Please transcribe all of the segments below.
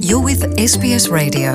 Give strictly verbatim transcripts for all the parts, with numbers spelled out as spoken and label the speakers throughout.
Speaker 1: You're with S B S Radio.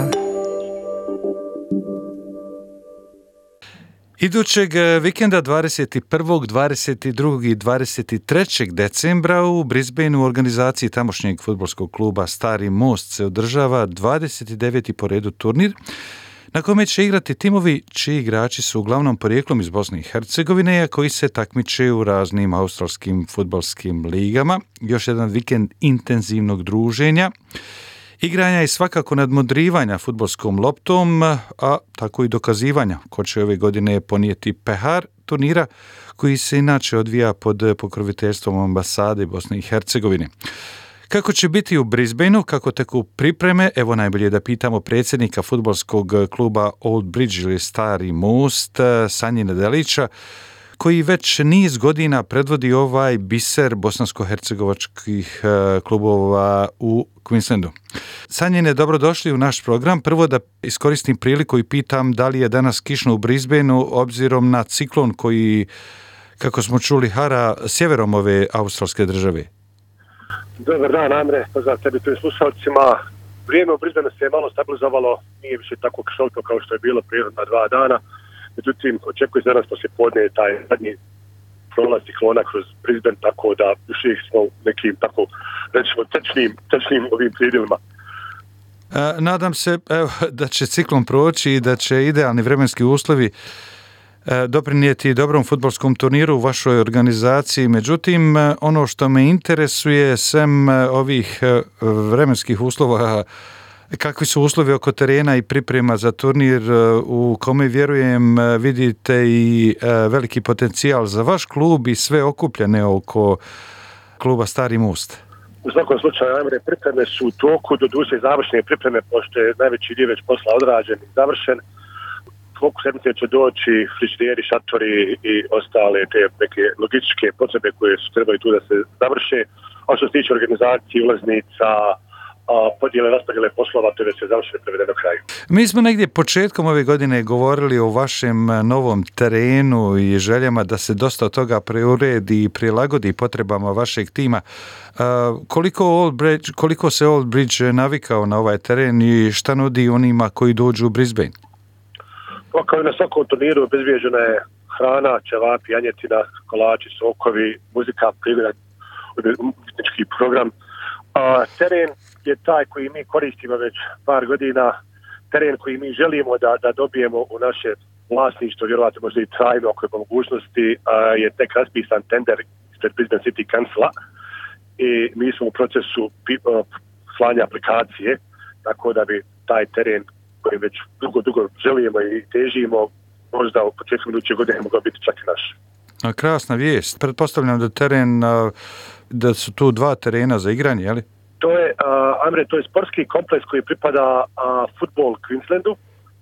Speaker 1: Idućeg vikenda dvadeset prvog, dvadeset drugog i dvadeset trećeg decembra u Brisbaneu u organizaciji tamošnjeg fudbalskog kluba Stari Most se održava dvadeset deveti po redu turnir na kome će igrati timovi čiji igrači su uglavnom porijeklom iz Bosne i Hercegovine, a koji se takmiče u raznim australskim fudbalskim ligama. Još jedan vikend intenzivnog druženja, igranja i svakako nadmudrivanja fudbalskom loptom, a tako i dokazivanja ko će ove godine ponijeti pehar turnira koji se inače odvija pod pokroviteljstvom ambasade Bosne i Hercegovine. Kako će biti u Brisbaneu, kako teku pripreme, evo najbolje da pitamo predsjednika fudbalskog kluba Old Bridge ili Stari Most, Sanji Nedelića, koji već niz godina predvodi ovaj biser bosansko-hercegovačkih klubova u Queenslandu. Sanjine, dobrodošli u naš program. Prvo da iskoristim priliku i pitam da li je danas kišno u Brisbaneu obzirom na ciklon koji, kako smo čuli, hara sjeverom ove australske države.
Speaker 2: Dobar dan, Amre, pozdrav tebi tu i slušalcima. Vrijeme u Brisbaneu se je malo stabilizovalo, nije više tako kišovito kao što je bilo prirodna dva dana. Međutim, očekuje se danas poslije podne taj zadnji prolaz ciklona kroz Brisbane, tako da još ih smo nekim tako, recimo, tečnim, tečnim ovim predjelima.
Speaker 3: E, nadam se evo, da će ciklon proći i da će idealni vremenski uslovi e, doprinijeti dobrom fudbalskom turniru u vašoj organizaciji. Međutim, ono što me interesuje, sem ovih vremenskih uslova, kakvi su uslovi oko terena i priprema za turnir u kome, vjerujem, vidite i veliki potencijal za vaš klub i sve okupljene oko kluba Stari Most?
Speaker 2: U svakom slučaju, ajme, pripreme su u toku, do duše završene pripreme, pošto je najveći dio već posla odrađen i završen. Toku sedmice će doći frižideri, šatori i ostale te neke logističke potrebe koje su trebaju tu da se završe. A što se tiče organizacije, ulaznica, podijele, raspodjele poslova, to je već se završeno prevedeno kraju.
Speaker 3: Mi smo negdje početkom ove godine govorili o vašem novom terenu i željama da se dosta od toga preuredi i prilagodi potrebama vašeg tima. Koliko, Old Bridge, koliko se Old Bridge navikao na ovaj teren i šta nudi onima koji dođu u Brisbane?
Speaker 2: Pa kao i na svakom turniru obezbijeđena je hrana, ćevapi, janjetina, kolači, sokovi, muzika, prigodan umjetnički program. A, teren je taj koji mi koristimo već par godina, teren koji mi želimo da, da dobijemo u naše vlasništvo, vjerovatno možda i trajno ako je po mogućnosti, a, je tek raspisan tender ispred Brisbane City Councila i mi smo u procesu slanja aplikacije, tako da bi taj teren koji već dugo, dugo želimo i težimo, možda u početku iduće godine mogao biti čak i naš.
Speaker 3: A, krasna vijest. Pretpostavljam da teren, da su tu dva terena za igranje, je li?
Speaker 2: To je, uh, Amre, to je sportski kompleks koji pripada uh, Football Queenslandu.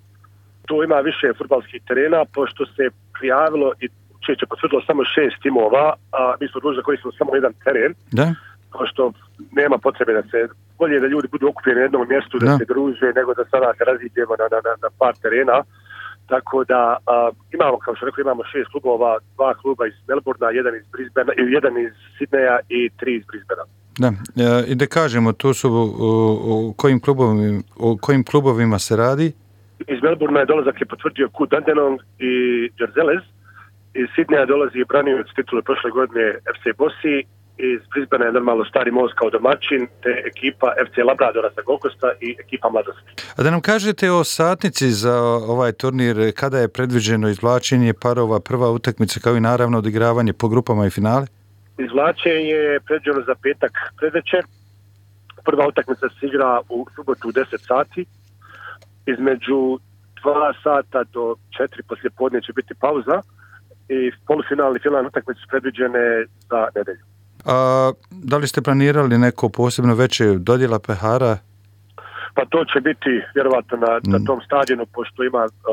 Speaker 2: Tu ima više fudbalskih terena, pošto se prijavilo i čeće potvrdilo samo šest timova, a mi smo dužni da koristimo samo jedan teren.
Speaker 3: Da.
Speaker 2: Pošto nema potrebe da se, bolje da ljudi budu okupljeni na jednom mjestu, da, da se druže, nego da sada se raziđemo na, na, na par terena. Tako da uh, imamo, kao što rekao, imamo šest klubova, dva kluba iz Melbournea, jedan iz Brisbanea, jedan iz Sydneya i tri iz Brisbanea.
Speaker 3: Da, i da kažemo, tu su u, u, kojim klubovima, u kojim klubovima se radi?
Speaker 2: Iz Melbournea je dolazak je potvrdio Ku Dandenong i Jarzelez. Iz Sydneya dolazi branioc titule prošle godine F C Bosi. Iz Brisbanea je normalno Stari Most kao domaćin, te ekipa F C Labradora sa Gold Coasta i ekipa Mladosti.
Speaker 3: A da nam kažete o satnici za ovaj turnir, kada je predviđeno izvlačenje parova, prva utakmica kao i naravno odigravanje po grupama i finale?
Speaker 2: Izvlačenje je predviđeno za petak predvečer. Prva utakmica se igra u subotu u deset sati. Između dva sata do četiri poslije podne će biti pauza i polufinalni finalne utakmice su predviđene za nedelju.
Speaker 3: A da li ste planirali neko posebno veće dodjela pehara?
Speaker 2: Pa to će biti vjerovatno na, mm. na tom stadionu, pošto ima uh,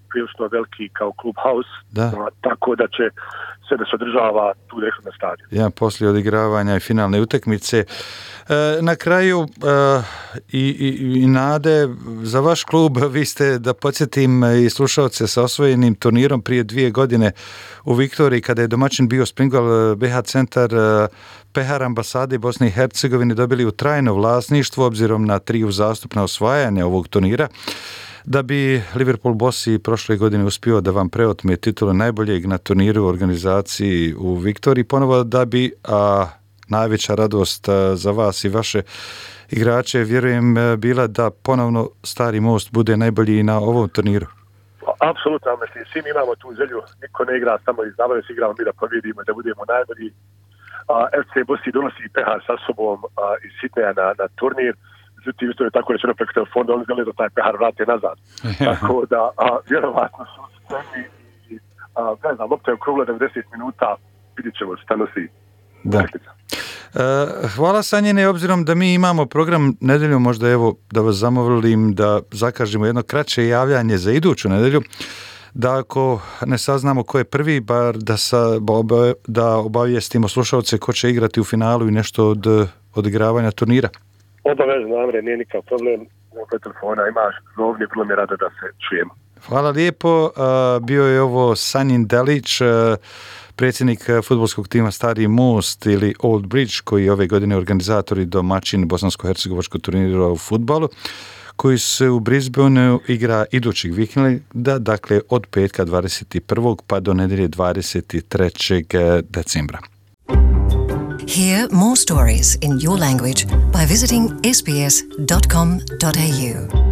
Speaker 2: prilično veliki kao Clubhouse,
Speaker 1: da.
Speaker 2: Tako da će se da se održava tu direktno na stadionu.
Speaker 1: Ja, poslije odigravanja i finalne utakmice. E, na kraju e, i, i, i nade za vaš klub, vi ste, da podsjetim i slušalce, sa osvojenim turnirom prije dvije godine u Viktoriji, kada je domaćin bio Springwell B H centar, P H R ambasade Bosne i Hercegovine dobili u trajno vlasništvo obzirom na tri uzastupna osvajanja ovog turnira, da bi Liverpool Bossi prošle godine uspio da vam preotme titulu najboljeg na turniru u organizaciji u Viktoriji, ponovo da bi a, najveća radost a, za vas i vaše igrače, vjerujem, bila da ponovno Stari Most bude najbolji na ovom turniru.
Speaker 2: Apsolutno, mislim, svi mi imamo tu želju, niko ne igra samo iz zabave, svi igramo mi da pobjedimo, da budemo najbolji. A, F C Bossi donosi P H sa sobom a, iz Sidneja na, na turnir. Međutim, isto je tako rečeno preko telefona, oni žele da taj P H vrate nazad. Tako da, a, vjerovatno su spremni i, a, ne znam, lopta je okrugla devedeset minuta, vidjet ćemo šta nosi.
Speaker 1: Da. E, hvala Sanjine, obzirom da mi imamo program nedelju, možda evo da vas zamolim da zakažemo jedno kraće javljanje za iduću nedelju, da ako ne saznamo ko je prvi, bar da, sa, da obavijestimo slušalce ko će igrati u finalu i nešto od odigravanja turnira.
Speaker 2: Obavezno, Amre, nije nikakav problem. Oko telefona imaš zovni, vrlo mi je rado da se čujemo.
Speaker 1: Hvala lijepo. Bio je ovo Sanjin Delić, predsjednik fudbalskog tima Stari Most ili Old Bridge, koji je ove godine organizator i domaćin bosansko-hercegovačkog turnira u fudbalu, koji se u Brisbaneu igra idućeg vikenda, dakle od petka dvadeset prvog pa do nedelje dvadeset trećeg decembra.
Speaker 4: Hear more stories in your language by visiting s b s dot com dot a u.